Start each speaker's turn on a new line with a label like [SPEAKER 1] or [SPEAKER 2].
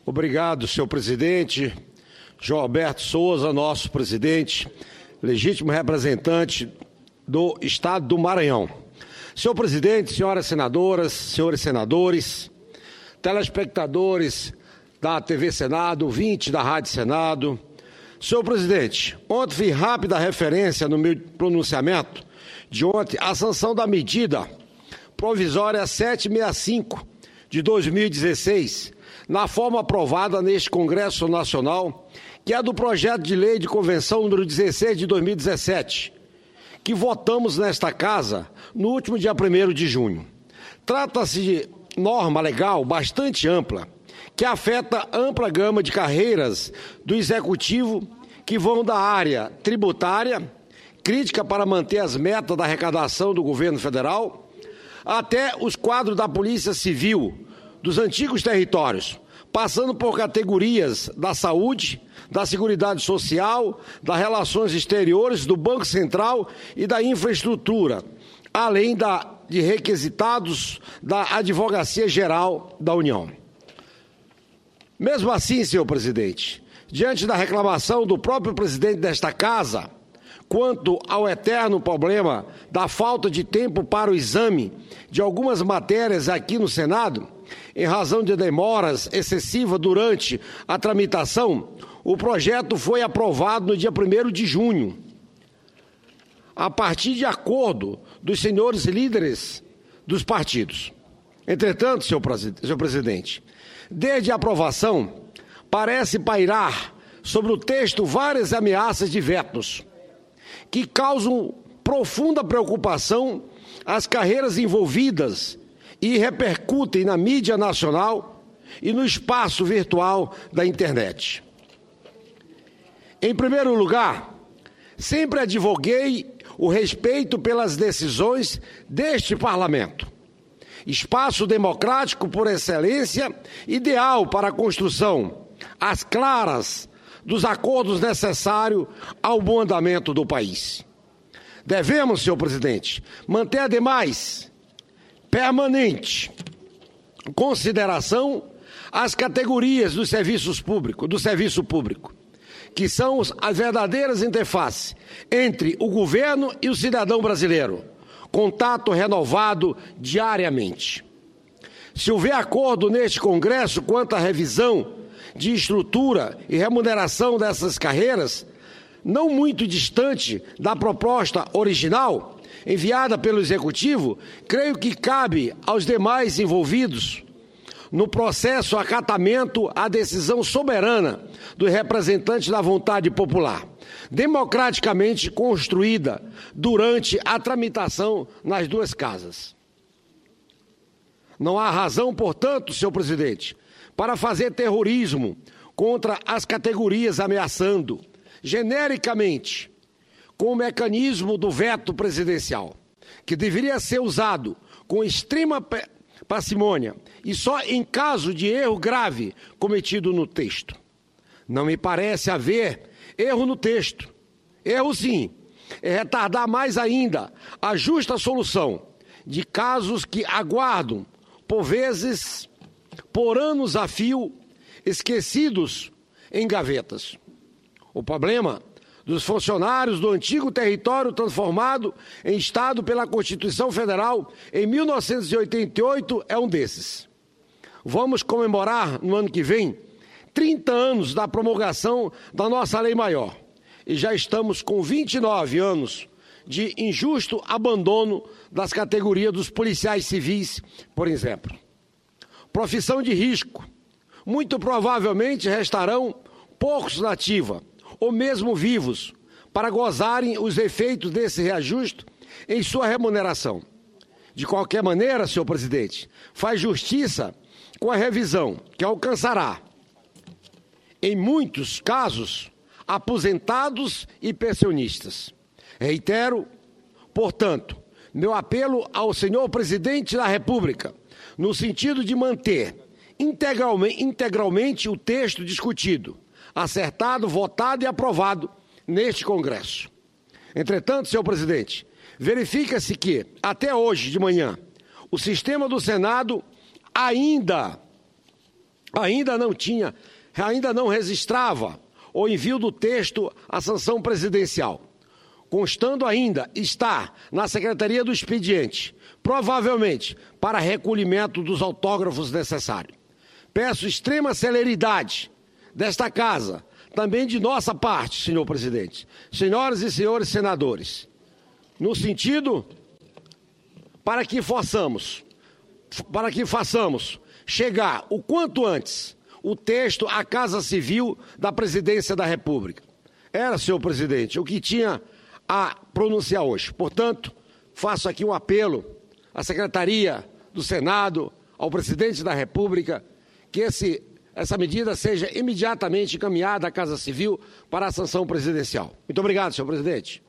[SPEAKER 1] Obrigado, senhor presidente. João Alberto Souza, nosso presidente, legítimo representante do Estado do Maranhão. Senhor presidente, senhoras senadoras, senhores senadores, telespectadores da TV Senado, ouvintes da Rádio Senado. Senhor presidente, ontem fiz rápida referência no meu pronunciamento de ontem à sanção da medida provisória 765 de 2016, na forma aprovada neste Congresso Nacional, que é do projeto de lei de convenção número 16 de 2017, que votamos nesta casa no último dia 1º de junho. Trata-se de norma legal bastante ampla, que afeta ampla gama de carreiras do Executivo, que vão da área tributária, crítica para manter as metas da arrecadação do governo federal, até os quadros da Polícia Civil, dos antigos territórios, passando por categorias da saúde, da Seguridade Social, das relações exteriores, do Banco Central e da infraestrutura, além de requisitados da Advocacia Geral da União. Mesmo assim, senhor presidente, diante da reclamação do próprio presidente desta casa, quanto ao eterno problema da falta de tempo para o exame de algumas matérias aqui no Senado, em razão de demoras excessivas durante a tramitação, o projeto foi aprovado no dia 1º de junho, a partir de acordo dos senhores líderes dos partidos. Entretanto, senhor presidente, desde a aprovação, parece pairar sobre o texto várias ameaças de vetos, que causam profunda preocupação às carreiras envolvidas e repercutem na mídia nacional e no espaço virtual da internet. Em primeiro lugar, sempre advoguei o respeito pelas decisões deste Parlamento, espaço democrático por excelência, ideal para a construção, às claras, dos acordos necessários ao bom andamento do país. Devemos, senhor presidente, manter, ademais, permanente consideração às categorias do serviço público, que são as verdadeiras interfaces entre o governo e o cidadão brasileiro, contato renovado diariamente. Se houver acordo neste Congresso quanto à revisão de estrutura e remuneração dessas carreiras, não muito distante da proposta original enviada pelo Executivo, creio que cabe aos demais envolvidos no processo acatamento à decisão soberana dos representantes da vontade popular, democraticamente construída durante a tramitação nas duas casas. Não há razão, portanto, senhor presidente, para fazer terrorismo contra as categorias ameaçando, genericamente, com o mecanismo do veto presidencial, que deveria ser usado com extrema parcimônia e só em caso de erro grave cometido no texto. Não me parece haver erro no texto. Erro, sim, é retardar mais ainda a justa solução de casos que aguardam, por vezes, por anos a fio, esquecidos em gavetas. O problema dos funcionários do antigo território transformado em Estado pela Constituição Federal em 1988 é um desses. Vamos comemorar, no ano que vem, 30 anos da promulgação da nossa Lei Maior. E já estamos com 29 anos de injusto abandono das categorias dos policiais civis, por exemplo. Profissão de risco. Muito provavelmente restarão poucos na ativa, ou mesmo vivos, para gozarem os efeitos desse reajuste em sua remuneração. De qualquer maneira, senhor presidente, faz justiça com a revisão, que alcançará, em muitos casos, aposentados e pensionistas. Reitero, portanto, meu apelo ao senhor presidente da República, no sentido de manter integralmente o texto discutido, acertado, votado e aprovado neste Congresso. Entretanto, senhor presidente, verifica-se que, até hoje de manhã, o sistema do Senado ainda ainda não registrava o envio do texto à sanção presidencial, constando ainda estar na Secretaria do Expediente, provavelmente para recolhimento dos autógrafos necessários. Peço extrema celeridade desta Casa, também de nossa parte, senhor presidente, senhoras e senhores senadores, no sentido para que façamos chegar o quanto antes o texto à Casa Civil da Presidência da República. Era, senhor presidente, o que tinha a pronunciar hoje. Portanto, faço aqui um apelo à Secretaria do Senado, ao Presidente da República, que essa medida seja imediatamente encaminhada à Casa Civil para a sanção presidencial. Muito obrigado, senhor presidente.